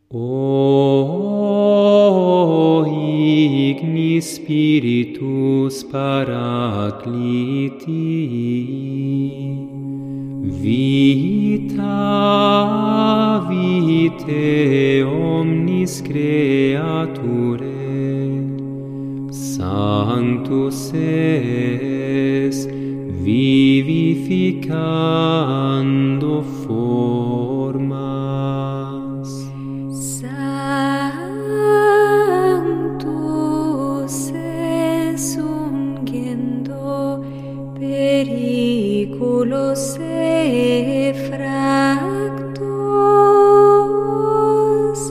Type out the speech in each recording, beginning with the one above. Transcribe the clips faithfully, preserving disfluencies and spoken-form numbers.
O igni Spiritus Paracliti, vita vitae omnis creaturae, Sanctus es vivificando formas. Sanctus es ungiendo periculos effractos.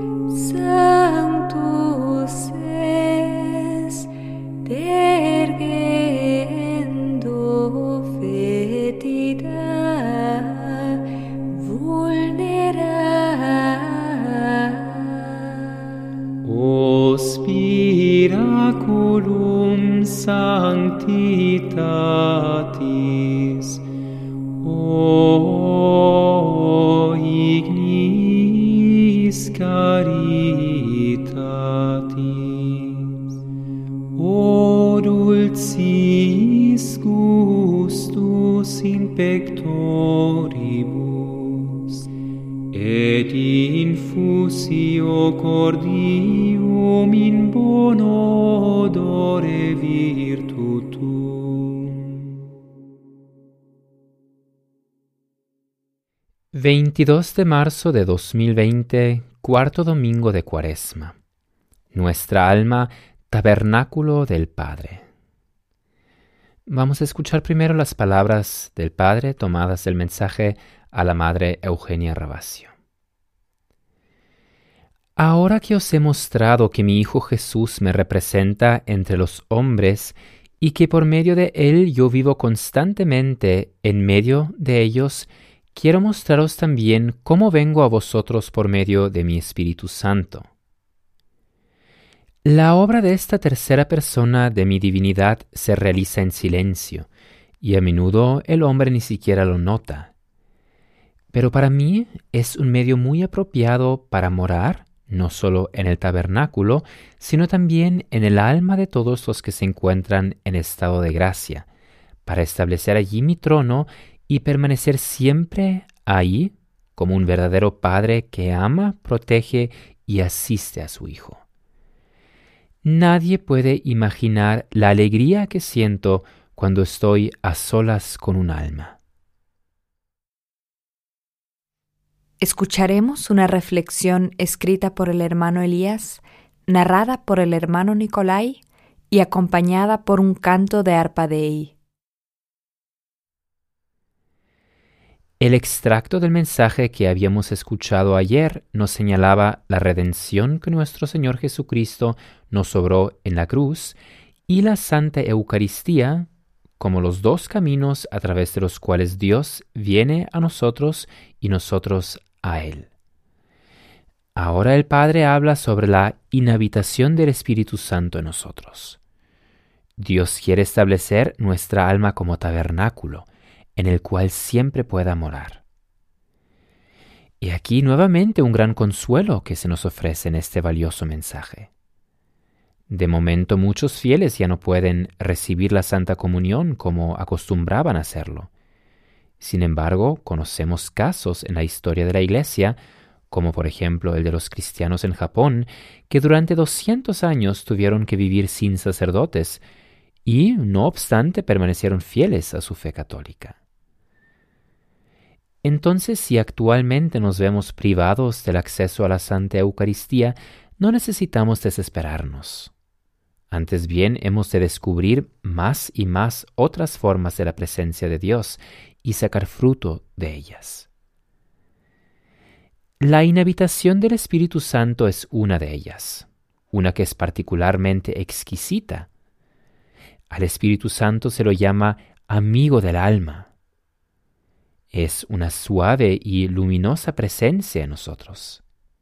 Sanctus es dergendo fetida vulnera. O spiraculum sanctitatis, o ignis caritatis, o dulcis gustus in pectoribus, et infusio cordium in bono odore virtutum. veintidós de marzo de dos mil veinte, cuarto domingo de Cuaresma. Nuestra alma, tabernáculo del Padre. Vamos a escuchar primero las palabras del Padre tomadas del mensaje a la Madre Eugenia Ravasio. Ahora que os he mostrado que mi Hijo Jesús me representa entre los hombres y que por medio de Él yo vivo constantemente en medio de ellos, quiero mostraros también cómo vengo a vosotros por medio de mi Espíritu Santo. La obra de esta tercera persona de mi divinidad se realiza en silencio, y a menudo el hombre ni siquiera lo nota. Pero para mí es un medio muy apropiado para morar, no solo en el tabernáculo, sino también en el alma de todos los que se encuentran en estado de gracia, para establecer allí mi trono y permanecer siempre ahí como un verdadero padre que ama, protege y asiste a su hijo. Nadie puede imaginar la alegría que siento cuando estoy a solas con un alma. Escucharemos una reflexión escrita por el hermano Elías, narrada por el hermano Nicolai y acompañada por un canto de arpa Dei. El extracto del mensaje que habíamos escuchado ayer nos señalaba la redención que nuestro Señor Jesucristo nos obró en la cruz y la Santa Eucaristía como los dos caminos a través de los cuales Dios viene a nosotros y nosotros a Él. Ahora el Padre habla sobre la inhabitación del Espíritu Santo en nosotros. Dios quiere establecer nuestra alma como tabernáculo, en el cual siempre pueda morar. Y aquí nuevamente un gran consuelo que se nos ofrece en este valioso mensaje. De momento muchos fieles ya no pueden recibir la Santa Comunión como acostumbraban a hacerlo. Sin embargo, conocemos casos en la historia de la Iglesia, como por ejemplo el de los cristianos en Japón, que durante doscientos años tuvieron que vivir sin sacerdotes y, no obstante, permanecieron fieles a su fe católica. Entonces, si actualmente nos vemos privados del acceso a la Santa Eucaristía, no necesitamos desesperarnos. Antes bien, hemos de descubrir más y más otras formas de la presencia de Dios y sacar fruto de ellas. La inhabitación del Espíritu Santo es una de ellas, una que es particularmente exquisita. Al Espíritu Santo se lo llama amigo del alma. Es una suave y luminosa presencia en nosotros.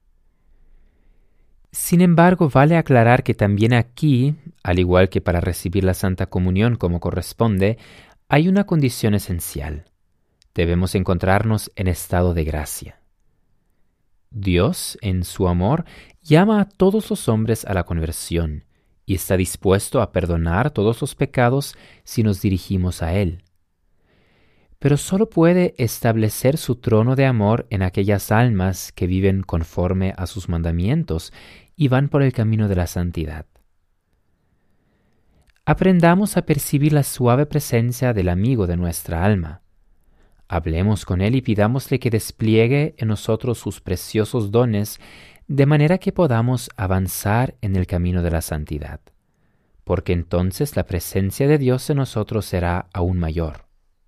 Sin embargo, vale aclarar que también aquí, al igual que para recibir la Santa Comunión como corresponde, hay una condición esencial. Debemos encontrarnos en estado de gracia. Dios, en su amor, llama a todos los hombres a la conversión y está dispuesto a perdonar todos los pecados si nos dirigimos a Él. Pero solo puede establecer su trono de amor en aquellas almas que viven conforme a sus mandamientos y van por el camino de la santidad. Aprendamos a percibir la suave presencia del amigo de nuestra alma. Hablemos con Él y pidámosle que despliegue en nosotros sus preciosos dones de manera que podamos avanzar en el camino de la santidad, porque entonces la presencia de Dios en nosotros será aún mayor.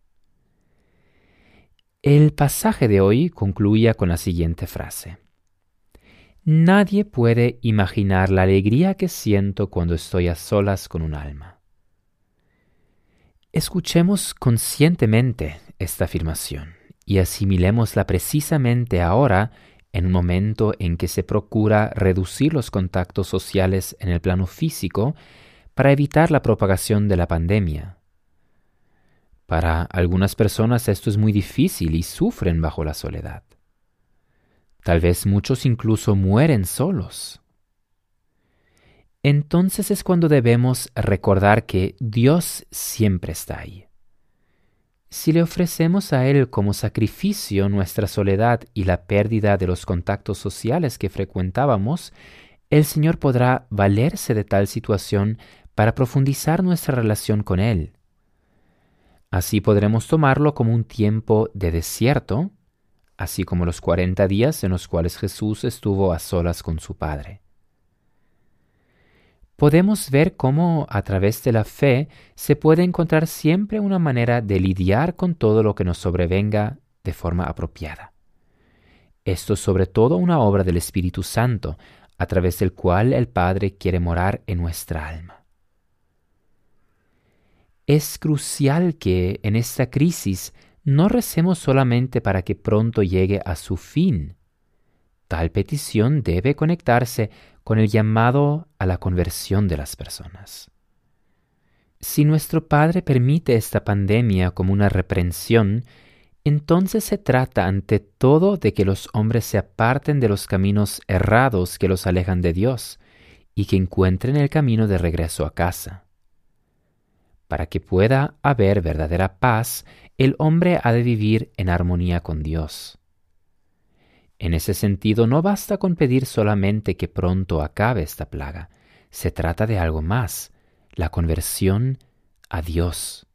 El pasaje de hoy concluía con la siguiente frase: Nadie puede imaginar la alegría que siento cuando estoy a solas con un alma. Escuchemos conscientemente esta afirmación y asimilémosla precisamente ahora, en un momento en que se procura reducir los contactos sociales en el plano físico para evitar la propagación de la pandemia. Para algunas personas esto es muy difícil y sufren bajo la soledad. Tal vez muchos incluso mueren solos. Entonces es cuando debemos recordar que Dios siempre está ahí. Si le ofrecemos a Él como sacrificio nuestra soledad y la pérdida de los contactos sociales que frecuentábamos, el Señor podrá valerse de tal situación para profundizar nuestra relación con Él. Así podremos tomarlo como un tiempo de desierto, así como los cuarenta días en los cuales Jesús estuvo a solas con su Padre. Podemos ver cómo a través de la fe se puede encontrar siempre una manera de lidiar con todo lo que nos sobrevenga de forma apropiada. Esto es sobre todo una obra del Espíritu Santo, a través del cual el Padre quiere morar en nuestra alma. Es crucial que en esta crisis no recemos solamente para que pronto llegue a su fin. Tal petición debe conectarse con el llamado a la conversión de las personas. Si nuestro Padre permite esta pandemia como una reprensión, entonces se trata ante todo de que los hombres se aparten de los caminos errados que los alejan de Dios y que encuentren el camino de regreso a casa. Para que pueda haber verdadera paz, el hombre ha de vivir en armonía con Dios. En ese sentido, no basta con pedir solamente que pronto acabe esta plaga. Se trata de algo más, la conversión a Dios.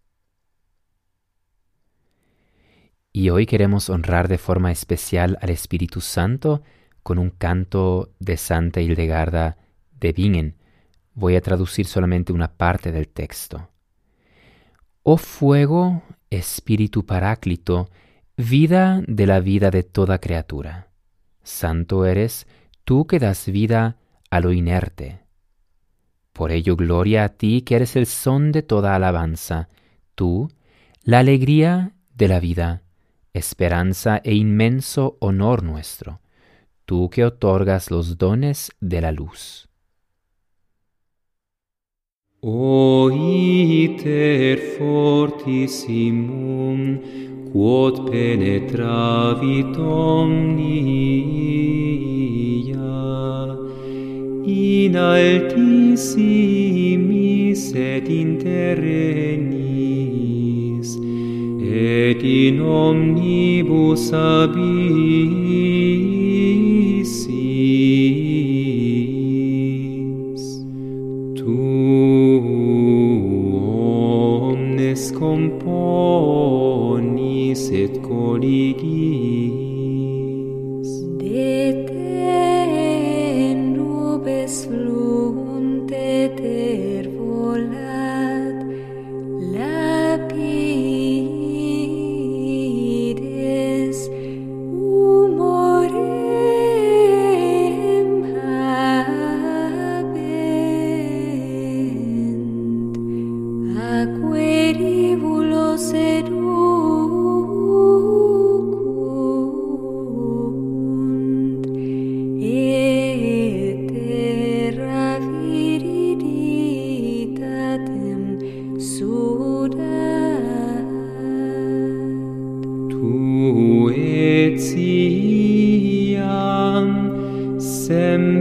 Y hoy queremos honrar de forma especial al Espíritu Santo con un canto de Santa Hildegarda de Bingen. Voy a traducir solamente una parte del texto. Oh fuego, Espíritu Paráclito, vida de la vida de toda criatura. Santo eres, tú que das vida a lo inerte. Por ello gloria a ti que eres el son de toda alabanza, tú, la alegría de la vida, esperanza e inmenso honor nuestro, tú que otorgas los dones de la luz. O iter fortissimum, quod penetravit omnia, in altissimis et in terrenis, et in omnibus abyssis. Componis et colligis. De te nubes fluunt et er volat, lapides humor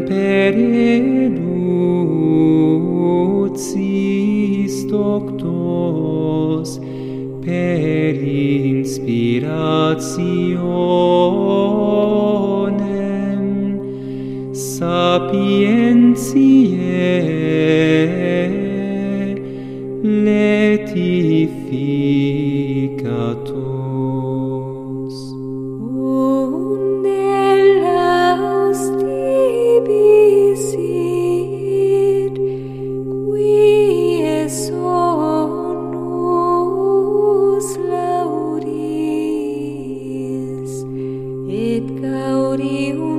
per educis doctos, per inspirationem sapientiae letificatos. Unde laus tibi sit, quie sonus laudis, et gaudium